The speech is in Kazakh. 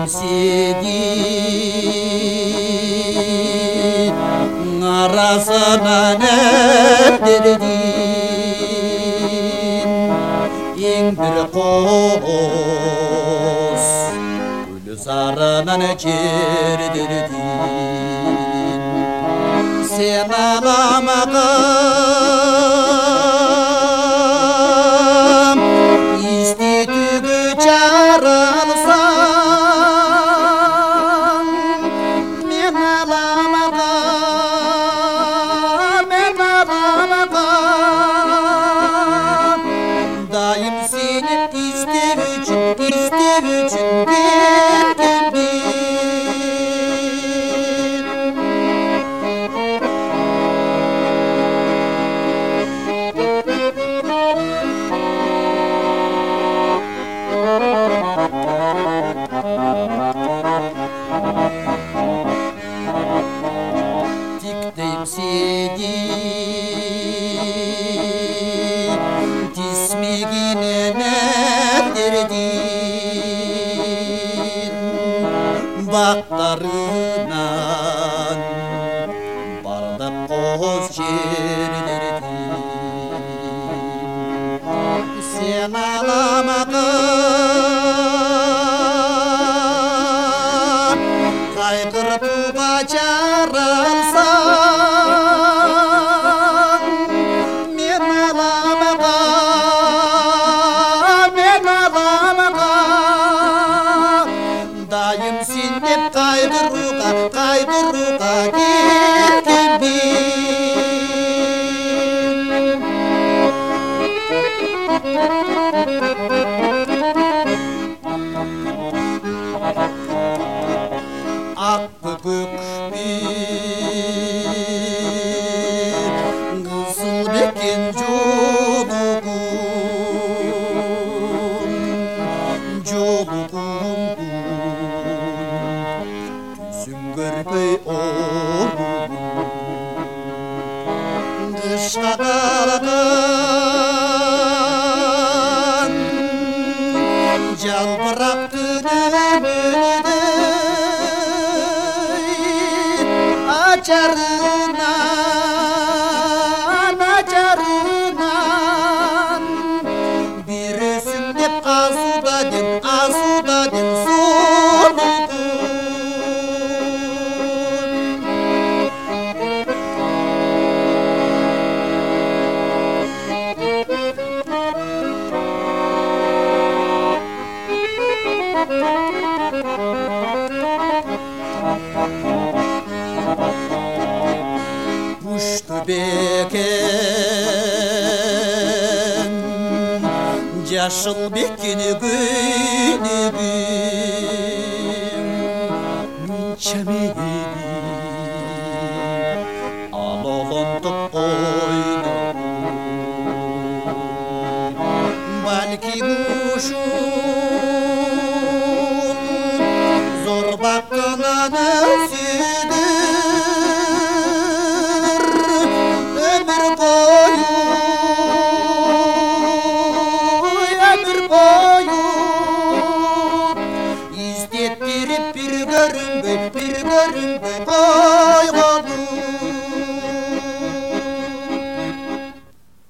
седит арасынан әптерден ең бір қос гүл зарынан жердерден сен аламағым естетуге жаралсам мен аламағым дайым сені іздеп үшін тиктейм седит тисмегенен әптерден бақтарынан бардық қос жерлерден сен аламағым қайғыртуға жаралсаң мен аламағым дайым сен деп қайғыруға келген ақ көкпен қызыл бекен жолығым түсім көрпей оруым қышқа қалған жалбырап күнім ажарынан бересің деп азуда деп сорлыдым ұшты бекен жасыл бекен гүнігім мүншәмелі алолонтып ойнап бәлки ұшын зор баққынан өседі ömür boyu İzlettirip bir görün